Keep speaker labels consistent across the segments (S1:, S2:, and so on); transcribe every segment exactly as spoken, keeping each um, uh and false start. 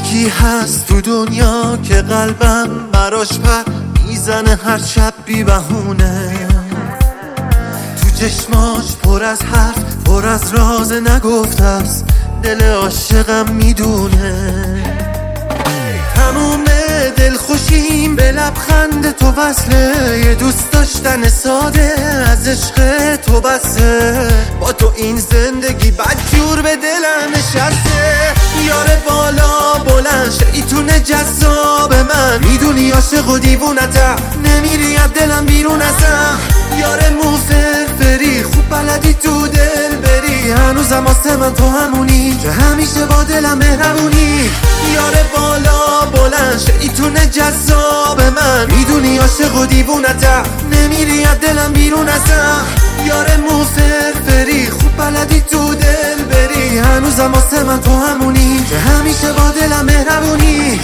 S1: یکی هست تو دنیا که قلبم براش پر میزنه هر شب بی بهونه، تو چشماش پر از حرف پر از راز نگفته است، دل عاشقم میدونه. تموم دل خوشیم به لبخند تو وصله، یه دوست داشتن ساده از عشق تو بسه، با تو این زندگی بدجور به دلم نشسته. یاره بالا بلند شیطون جذاب من، میدونی عاشق و دیوونتم، نمیری از دلم بیرون ازم. یاره مو فرفری خوب بلدی تو دل بری، هنوزم واسه من تو همونی که همیشه با دلم مهربونی. یاره بالا بلند شیطون جذاب من، میدونی عاشق و دیوونتم، نمیری از دلم بیرون ازم. یاره مو فرفری خوب بلدی تو دل بری، هنوزم واسه من تو همونی که همیشه با دلم مهربونی.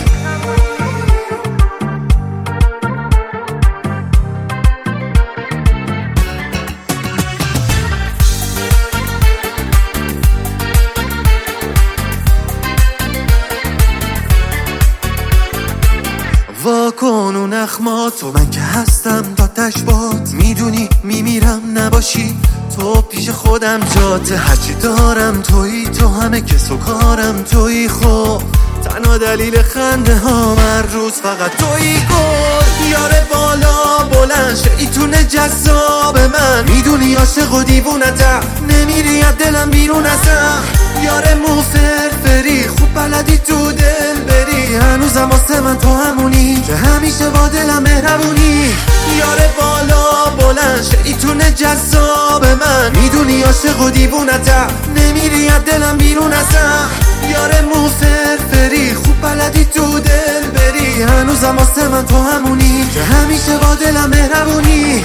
S1: واکن و نخماتو من که هستم تا تشبات، میدونی میمیرم نباشی تو پیش خودم جاته، هرچی دارم تویی، تو همه کس و کارم تویی، خب تنها دلیل خنده ها هر روز فقط تویی. گل یاره بالا بلند شیطون جذاب من، میدونی عاشق و دیوونتم، نمیری از دلم بیرون ازم. یاره مو فرفری خوب بلدی تو دل بری، هنوزم واسه من تو همونی که همیشه با دلم مهربونی. یاره بالا بلند شیطون جذاب من، میدونی عاشق و دیوونتم، نمیری از دلم بیرون ازم. یاره مو فرفری خوب بلدی تو دل بری، هنوزم واسه من تو همونی که همیشه با دلم مهربونی.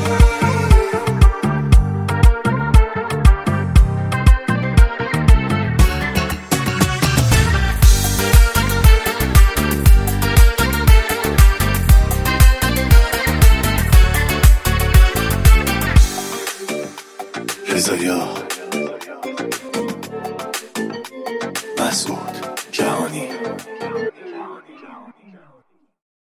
S2: رضایا مسعود جهانی.